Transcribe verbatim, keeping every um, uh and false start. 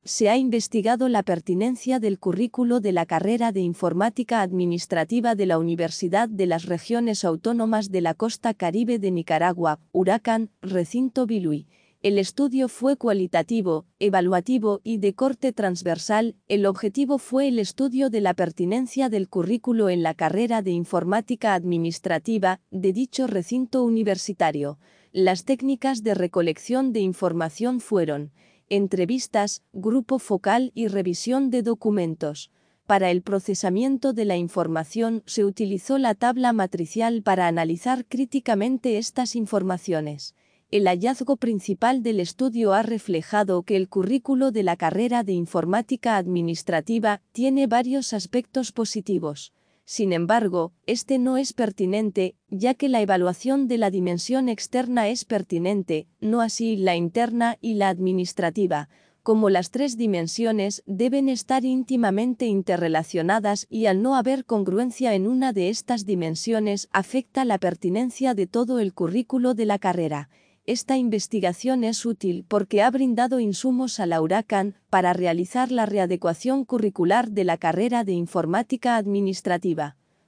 se ha investigado la pertinencia del currículo de la carrera de Informática Administrativa de la Universidad de las Regiones Autónomas de la Costa Caribe de Nicaragua, Huracán, Recinto Viluy. El estudio fue cualitativo, evaluativo y de corte transversal. El objetivo fue el estudio de la pertinencia del currículo en la carrera de Informática Administrativa de dicho recinto universitario. Las técnicas de recolección de información fueron entrevistas, grupo focal y revisión de documentos. Para el procesamiento de la información se utilizó la tabla matricial para analizar críticamente estas informaciones. El hallazgo principal del estudio ha reflejado que el currículo de la carrera de Informática Administrativa tiene varios aspectos positivos. Sin embargo, este no es pertinente, ya que la evaluación de la dimensión externa es pertinente, no así la interna y la administrativa. Como las tres dimensiones deben estar íntimamente interrelacionadas y al no haber congruencia en una de estas dimensiones afecta la pertinencia de todo el currículo de la carrera. Esta investigación es útil porque ha brindado insumos a la Huracán para realizar la readecuación curricular de la carrera de Informática Administrativa.